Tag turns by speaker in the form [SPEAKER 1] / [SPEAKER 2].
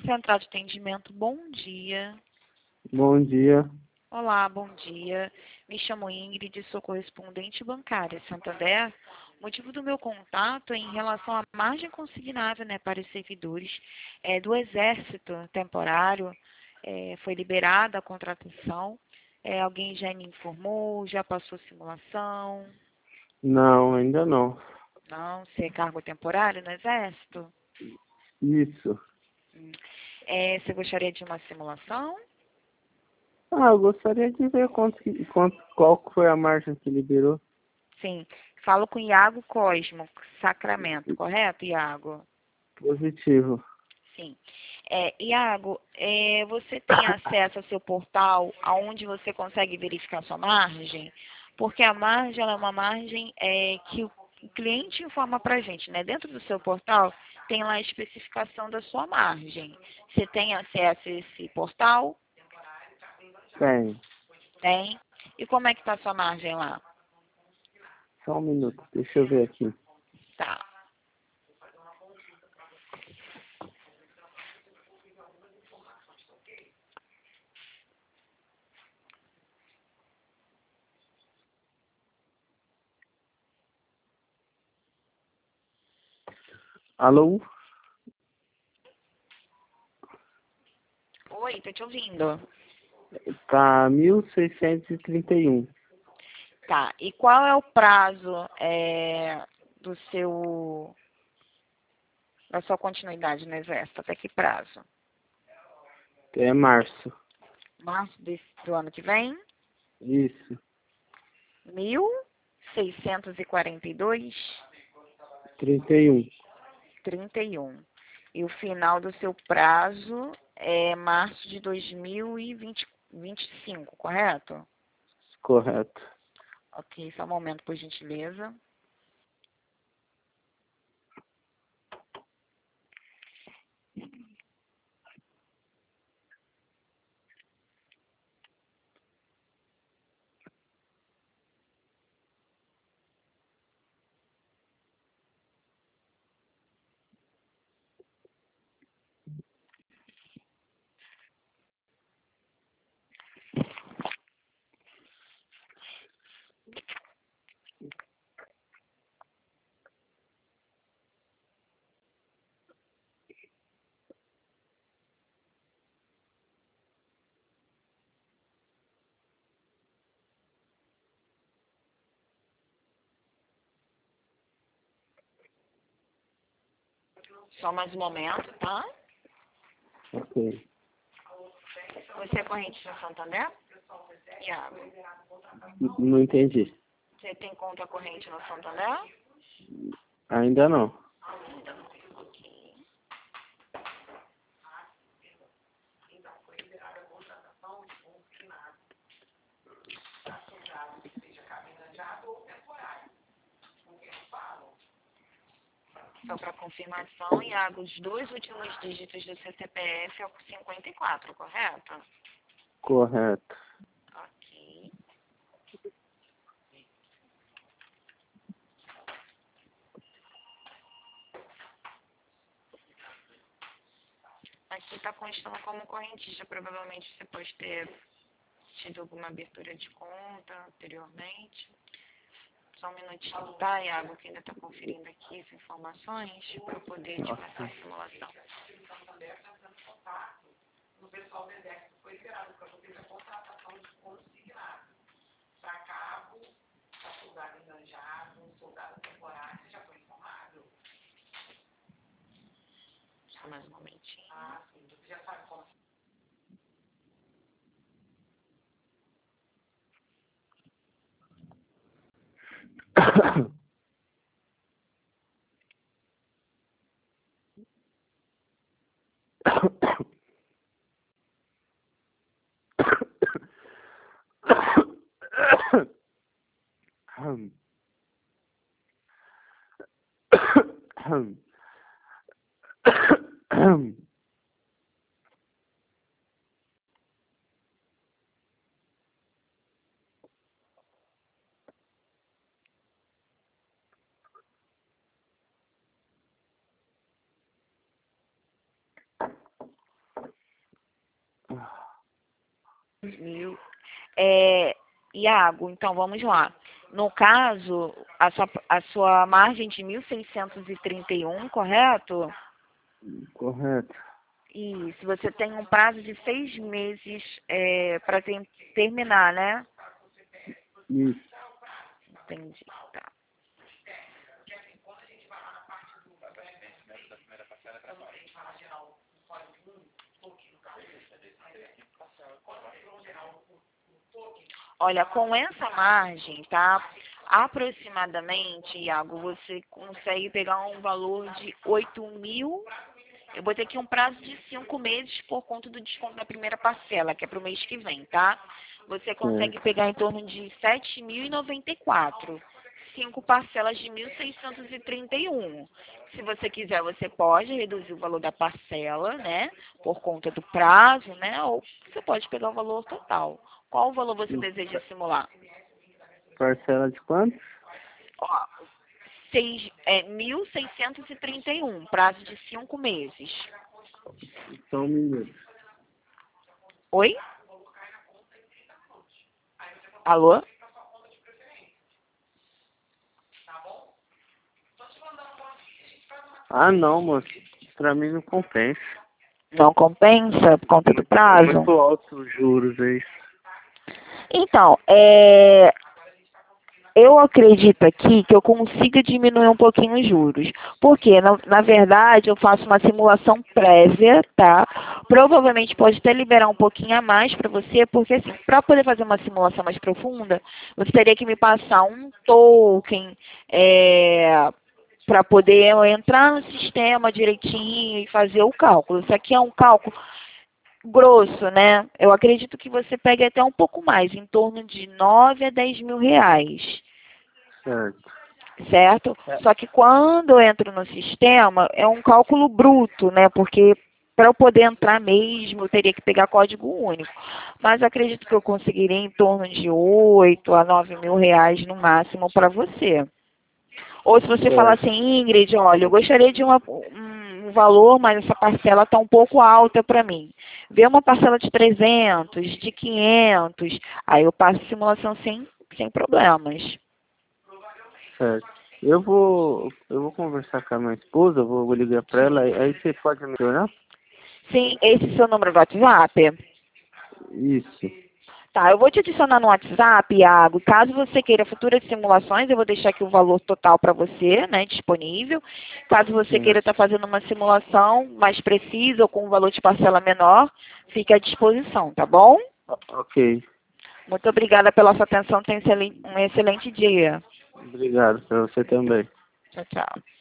[SPEAKER 1] Central de Atendimento, bom dia.
[SPEAKER 2] Bom dia.
[SPEAKER 1] Olá, bom dia. Me chamo Ingrid, sou correspondente bancária Santander. O motivo do meu contato é em relação à margem consignável, para os servidores do Exército temporário. Foi liberada a contratação. Alguém já me informou, já passou simulação?
[SPEAKER 2] Não, ainda não.
[SPEAKER 1] Não, se é cargo temporário no Exército?
[SPEAKER 2] Isso.
[SPEAKER 1] Você gostaria de uma simulação?
[SPEAKER 2] Eu gostaria de ver qual que foi a margem que liberou.
[SPEAKER 1] Sim. Falo com Iago Cosmo, Sacramento, correto, Iago?
[SPEAKER 2] Positivo.
[SPEAKER 1] Sim. Iago, você tem acesso ao seu portal, aonde você consegue verificar sua margem? Porque a margem ela é uma margem que o cliente informa para a gente, né? Dentro do seu portal tem lá a especificação da sua margem. Você tem acesso a esse portal?
[SPEAKER 2] Tem.
[SPEAKER 1] Tem. E como é que está a sua margem lá?
[SPEAKER 2] Só um minuto, deixa eu ver aqui.
[SPEAKER 1] Tá.
[SPEAKER 2] Alô?
[SPEAKER 1] Oi, tô te ouvindo.
[SPEAKER 2] Tá 1.631.
[SPEAKER 1] Tá. E qual é o prazo do da sua continuidade no Exército? Até que prazo?
[SPEAKER 2] É março.
[SPEAKER 1] Março do ano que vem?
[SPEAKER 2] Isso.
[SPEAKER 1] 1.642?
[SPEAKER 2] 31.
[SPEAKER 1] 31. E o final do seu prazo é março de 2025, correto?
[SPEAKER 2] Correto.
[SPEAKER 1] Ok, só um momento, por gentileza. Só mais um momento, tá?
[SPEAKER 2] Ok.
[SPEAKER 1] Você é corrente no Santander? Iago.
[SPEAKER 2] Não entendi.
[SPEAKER 1] Você tem conta corrente no Santander?
[SPEAKER 2] Ainda não.
[SPEAKER 1] Ok. Só para confirmação, Iago, os dois últimos dígitos do seu CPF é o 54, correto?
[SPEAKER 2] Correto.
[SPEAKER 1] Ok. Aqui está constando como correntista. Provavelmente você pode ter tido alguma abertura de conta anteriormente. Só um minutinho, tá, Iago, que ainda está conferindo aqui as informações para eu poder te passar a simulação. Só mais um momentinho. Mil. Iago, então vamos lá. No caso, a sua margem de 1.631, correto?
[SPEAKER 2] Correto.
[SPEAKER 1] E se você tem um prazo de 6 meses para terminar, né?
[SPEAKER 2] Isso.
[SPEAKER 1] Entendi, tá. Olha, com essa margem, tá? Aproximadamente, Iago, você consegue pegar um valor de 8.000. Eu botei aqui um prazo de 5 meses por conta do desconto da primeira parcela, que é para o mês que vem, tá? Você consegue
[SPEAKER 2] Certo.
[SPEAKER 1] pegar em torno de 7.094. 5 parcelas de 1.631. Se você quiser, você pode reduzir o valor da parcela, né? Por conta do prazo, né? Ou você pode pegar o valor total. Qual o valor você deseja simular?
[SPEAKER 2] Parcela de quanto?
[SPEAKER 1] Ó, 1.631, prazo de 5 meses.
[SPEAKER 2] Só um minuto.
[SPEAKER 1] Oi? Alô?
[SPEAKER 2] Ah, não, moço. Pra mim não compensa.
[SPEAKER 1] Não compensa por conta do
[SPEAKER 2] É
[SPEAKER 1] prazo?
[SPEAKER 2] muito alto os juros aí.
[SPEAKER 1] Então, eu acredito aqui que eu consiga diminuir um pouquinho os juros. Porque, na verdade, eu faço uma simulação prévia, tá? Provavelmente pode até liberar um pouquinho a mais para você, porque, assim, para poder fazer uma simulação mais profunda, você teria que me passar um token, para poder entrar no sistema direitinho e fazer o cálculo. Isso aqui é um cálculo grosso, né? Eu acredito que você pegue até um pouco mais, em torno de 9 a 10 mil reais,
[SPEAKER 2] Certo.
[SPEAKER 1] certo? Só que quando eu entro no sistema, é um cálculo bruto, né? Porque para eu poder entrar mesmo, eu teria que pegar código único. Mas acredito que eu conseguiria em torno de 8 a 9 mil reais no máximo para você. Ou se você falar
[SPEAKER 2] Certo.
[SPEAKER 1] assim, Ingrid, olha, eu gostaria de um valor, mas essa parcela está um pouco alta para mim. Vê uma parcela de 300, de 500, aí eu passo simulação sem problemas.
[SPEAKER 2] Certo. Eu vou conversar com a minha esposa, vou ligar pra ela, aí você pode me tornar?
[SPEAKER 1] Sim, esse é o seu número do WhatsApp?
[SPEAKER 2] Isso.
[SPEAKER 1] Tá, eu vou te adicionar no WhatsApp, Iago. Caso você queira futuras simulações, eu vou deixar aqui o valor total para você, né, disponível. Caso você queira estar
[SPEAKER 2] Certo.
[SPEAKER 1] fazendo uma simulação mais precisa ou com um valor de parcela menor, fique à disposição, tá bom?
[SPEAKER 2] Ok.
[SPEAKER 1] Muito obrigada pela sua atenção. Tenha um excelente dia.
[SPEAKER 2] Obrigado pra você também.
[SPEAKER 1] Tchau, tchau.